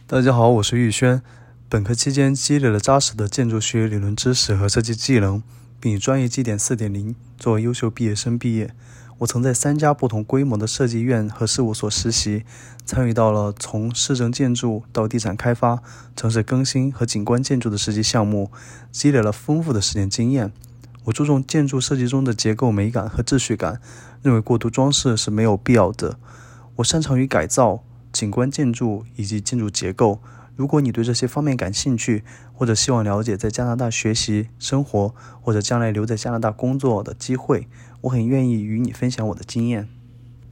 大家好，我是玉轩。本科期间积累了扎实的建筑学理论知识和设计技能，并以专业绩点 4.0 作为优秀毕业生毕业。我曾在3家不同规模的设计院和事务所实习，参与到了从市政建筑到地产开发、城市更新和景观建筑的实际项目，积累了丰富的实践经验。我注重建筑设计中的结构美感和秩序感，认为过度装饰是没有必要的。我擅长于改造、景观建筑以及建筑结构。如果你对这些方面感兴趣，或者希望了解在加拿大学习、生活，或者将来留在加拿大工作的机会，我很愿意与你分享我的经验。